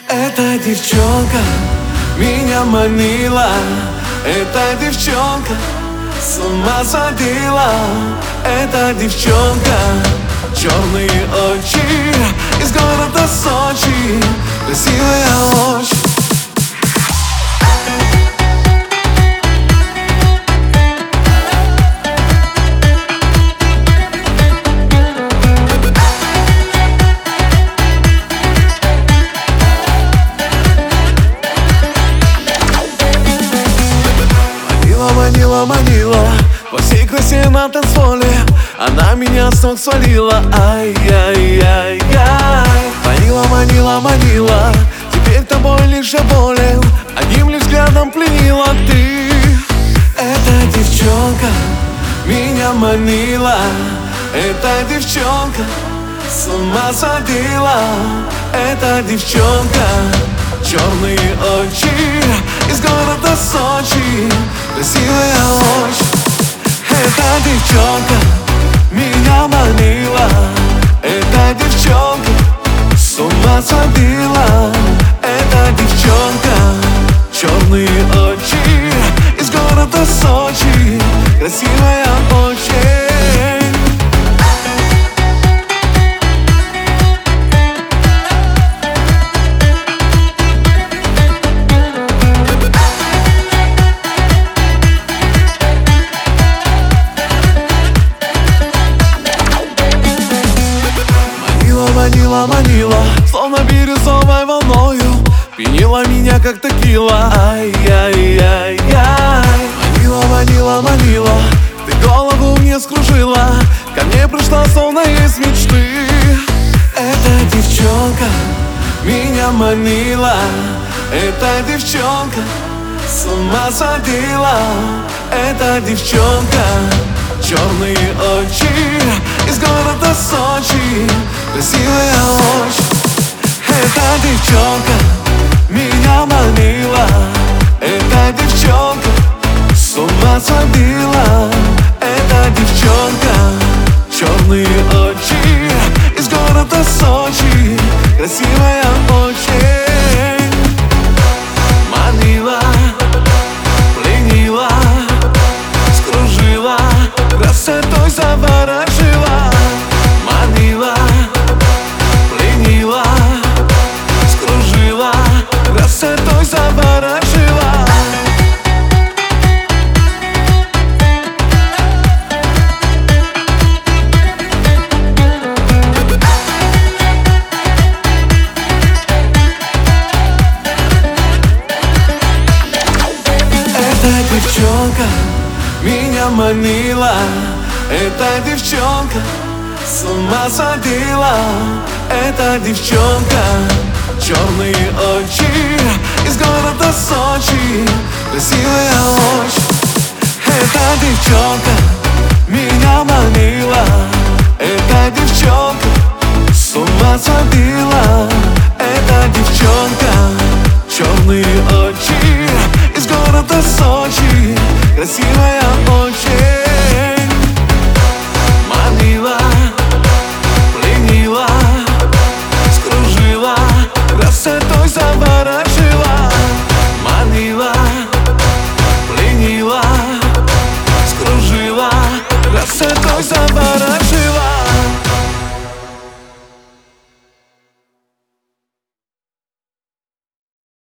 Эта девчонка меня манила, эта девчонка с ума сводила. Эта девчонка, черные очи, из города Сочи, красивая очень. Манила во всей красе на танцполе, она меня с ног свалила. Ай-яй-яй-яй. Манила, теперь тобой лишь я болен, одним лишь взглядом пленила ты. Эта девчонка меня манила, эта девчонка с ума сводила. Эта девчонка, черные очи, из города Сочи, красивая очень. Эта девчонка меня манила, эта девчонка с ума сводила. Эта девчонка, черные очи, из города Сочи, красивая очень. Манила, словно бирюзовой волною, пьянила меня, как текила. Ай-яй-яй-яй. Манила, ты голову мне скружила, ко мне пришла, словно из мечты. Эта девчонка меня манила, эта девчонка с ума сводила. Эта девчонка, черные очи, из города Сочи, красивая очень. Эта девчонка меня манила, эта девчонка с ума сводила. Эта девчонка, черные очи, из города Сочи, красивая очень. Манила, пленила, скружила, красотой заворожила. Манила, пленила, скружила, красотой заворожила. Эта девчонка меня манила, эта девчонка с ума сводила. Эта девчонка, черные очи, из города Сочи, красивая очень. Эта девчонка меня манила, эта девчонка с ума сводила. Эта девчонка, черные очи, из города Сочи, красивая очень.